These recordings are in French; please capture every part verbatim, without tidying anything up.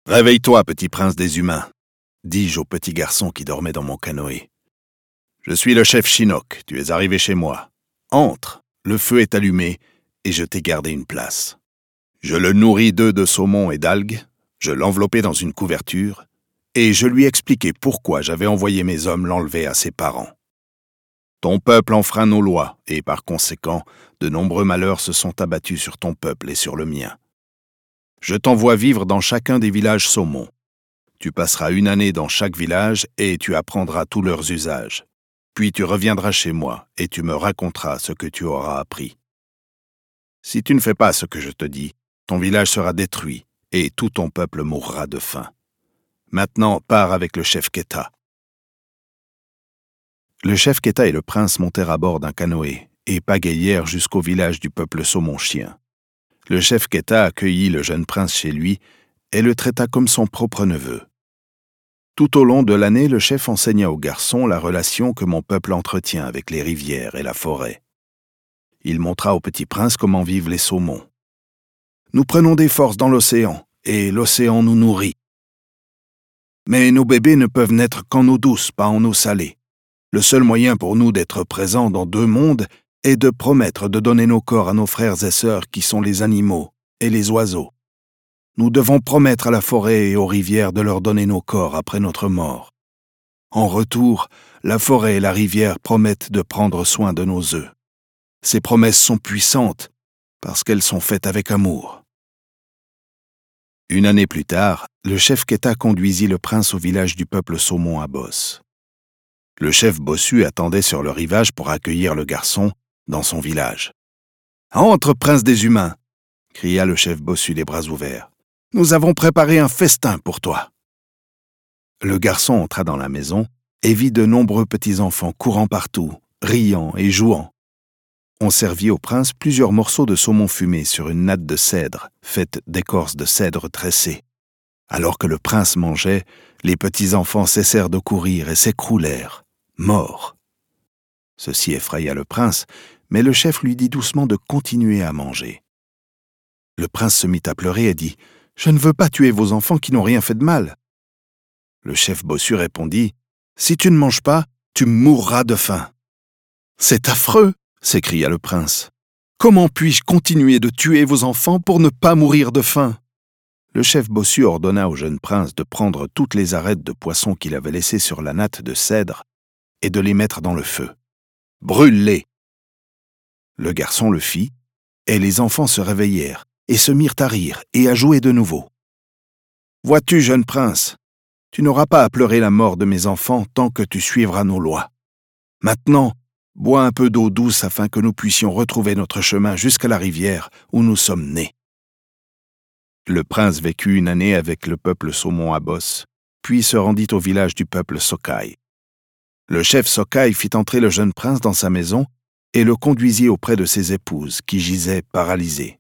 « Réveille-toi, petit prince des humains », dis-je au petit garçon qui dormait dans mon canoë. « Je suis le chef Shinnok, tu es arrivé chez moi. Entre, le feu est allumé et je t'ai gardé une place. » Je le nourris d'œufs de saumon et d'algues, je l'enveloppai dans une couverture, et je lui expliquai pourquoi j'avais envoyé mes hommes l'enlever à ses parents. Ton peuple enfreint nos lois, et par conséquent, de nombreux malheurs se sont abattus sur ton peuple et sur le mien. Je t'envoie vivre dans chacun des villages saumons. Tu passeras une année dans chaque village et tu apprendras tous leurs usages. Puis tu reviendras chez moi et tu me raconteras ce que tu auras appris. Si tu ne fais pas ce que je te dis, ton village sera détruit et tout ton peuple mourra de faim. Maintenant, pars avec le chef Keta. Le chef Keta et le prince montèrent à bord d'un canoë et pagayèrent jusqu'au village du peuple saumon-chien. Le chef Keta accueillit le jeune prince chez lui et le traita comme son propre neveu. Tout au long de l'année, le chef enseigna au garçon la relation que mon peuple entretient avec les rivières et la forêt. Il montra au petit prince comment vivent les saumons. Nous prenons des forces dans l'océan, et l'océan nous nourrit. Mais nos bébés ne peuvent naître qu'en eau douce, pas en eau salée. Le seul moyen pour nous d'être présents dans deux mondes est de promettre de donner nos corps à nos frères et sœurs qui sont les animaux et les oiseaux. Nous devons promettre à la forêt et aux rivières de leur donner nos corps après notre mort. En retour, la forêt et la rivière promettent de prendre soin de nos œufs. Ces promesses sont puissantes parce qu'elles sont faites avec amour. Une année plus tard, le chef Keta conduisit le prince au village du peuple saumon à Boss. Le chef bossu attendait sur le rivage pour accueillir le garçon dans son village. « Entre, prince des humains !» cria le chef bossu les bras ouverts. « Nous avons préparé un festin pour toi. » Le garçon entra dans la maison et vit de nombreux petits-enfants courant partout, riant et jouant. On servit au prince plusieurs morceaux de saumon fumé sur une natte de cèdre, faite d'écorce de cèdre tressée. Alors que le prince mangeait, les petits-enfants cessèrent de courir et s'écroulèrent, morts. Ceci effraya le prince, mais le chef lui dit doucement de continuer à manger. Le prince se mit à pleurer et dit « Je ne veux pas tuer vos enfants qui n'ont rien fait de mal. » Le chef bossu répondit « Si tu ne manges pas, tu mourras de faim. »« C'est affreux !» s'écria le prince. « Comment puis-je continuer de tuer vos enfants pour ne pas mourir de faim ?» Le chef bossu ordonna au jeune prince de prendre toutes les arêtes de poisson qu'il avait laissées sur la natte de cèdre et de les mettre dans le feu. « Brûle-les !» Le garçon le fit, et les enfants se réveillèrent et se mirent à rire et à jouer de nouveau. « Vois-tu, jeune prince, tu n'auras pas à pleurer la mort de mes enfants tant que tu suivras nos lois. Maintenant, bois un peu d'eau douce afin que nous puissions retrouver notre chemin jusqu'à la rivière où nous sommes nés. » Le prince vécut une année avec le peuple saumon à Boss, puis se rendit au village du peuple Sokai. Le chef Sokai fit entrer le jeune prince dans sa maison et le conduisit auprès de ses épouses, qui gisaient paralysées.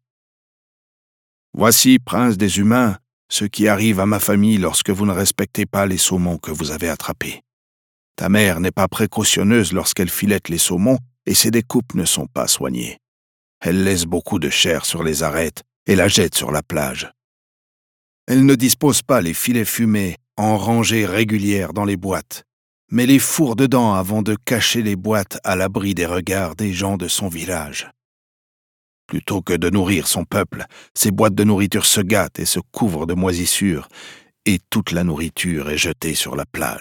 « Voici, prince des humains, ce qui arrive à ma famille lorsque vous ne respectez pas les saumons que vous avez attrapés. Ta mère n'est pas précautionneuse lorsqu'elle filette les saumons et ses découpes ne sont pas soignées. Elle laisse beaucoup de chair sur les arêtes et la jette sur la plage. Elle ne dispose pas les filets fumés en rangées régulières dans les boîtes, mais les fourre dedans avant de cacher les boîtes à l'abri des regards des gens de son village. Plutôt que de nourrir son peuple, ces boîtes de nourriture se gâtent et se couvrent de moisissures, et toute la nourriture est jetée sur la plage. »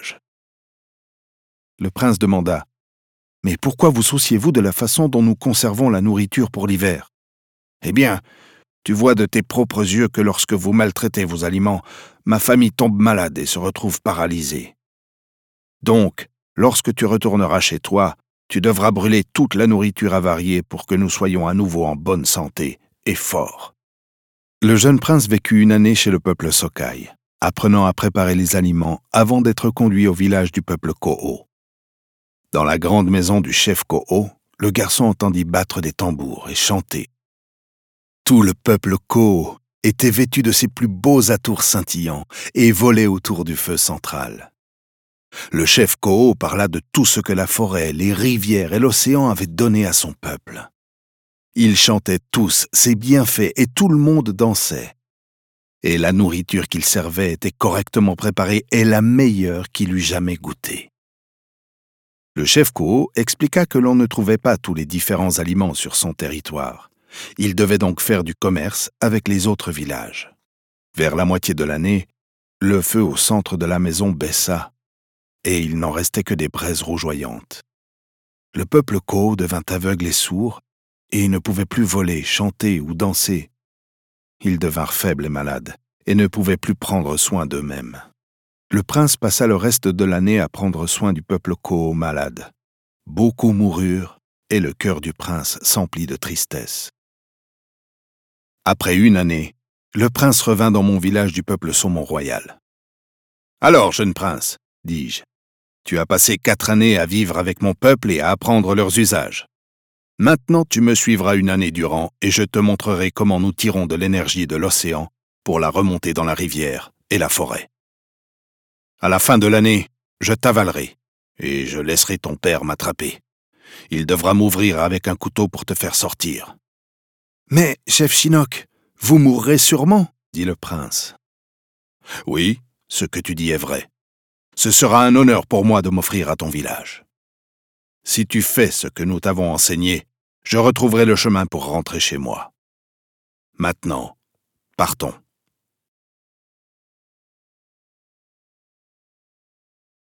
Le prince demanda « Mais pourquoi vous souciez-vous de la façon dont nous conservons la nourriture pour l'hiver ? » « Eh bien, tu vois de tes propres yeux que lorsque vous maltraitez vos aliments, ma famille tombe malade et se retrouve paralysée. Donc, lorsque tu retourneras chez toi, tu devras brûler toute la nourriture avariée pour que nous soyons à nouveau en bonne santé et forts. » Le jeune prince vécut une année chez le peuple Sokai, apprenant à préparer les aliments avant d'être conduit au village du peuple Koho. Dans la grande maison du chef Koho, le garçon entendit battre des tambours et chanter. Tout le peuple Koho était vêtu de ses plus beaux atours scintillants et volait autour du feu central. Le chef Koho parla de tout ce que la forêt, les rivières et l'océan avaient donné à son peuple. Ils chantaient tous ses bienfaits et tout le monde dansait. et la nourriture qu'il servait était correctement préparée et la meilleure qu'il eût jamais goûtée. Le chef Koho expliqua que l'on ne trouvait pas tous les différents aliments sur son territoire. Il devait donc faire du commerce avec les autres villages. Vers la moitié de l'année, le feu au centre de la maison baissa, et il n'en restait que des braises rougeoyantes. Le peuple Koho devint aveugle et sourd, et ne pouvait plus voler, chanter ou danser. Ils devinrent faibles et malades, et ne pouvaient plus prendre soin d'eux-mêmes. Le prince passa le reste de l'année à prendre soin du peuple Koho malade. Beaucoup moururent, et le cœur du prince s'emplit de tristesse. Après une année, le prince revint dans mon village du peuple saumon royal. « Alors, jeune prince, dis-je, tu as passé quatre années à vivre avec mon peuple et à apprendre leurs usages. Maintenant, tu me suivras une année durant et je te montrerai comment nous tirons de l'énergie de l'océan pour la remonter dans la rivière et la forêt. À la fin de l'année, je t'avalerai et je laisserai ton père m'attraper. Il devra m'ouvrir avec un couteau pour te faire sortir. »« Mais, chef Shinnok, vous mourrez sûrement, » dit le prince. « Oui, ce que tu dis est vrai. Ce sera un honneur pour moi de m'offrir à ton village. Si tu fais ce que nous t'avons enseigné, je retrouverai le chemin pour rentrer chez moi. Maintenant, partons. »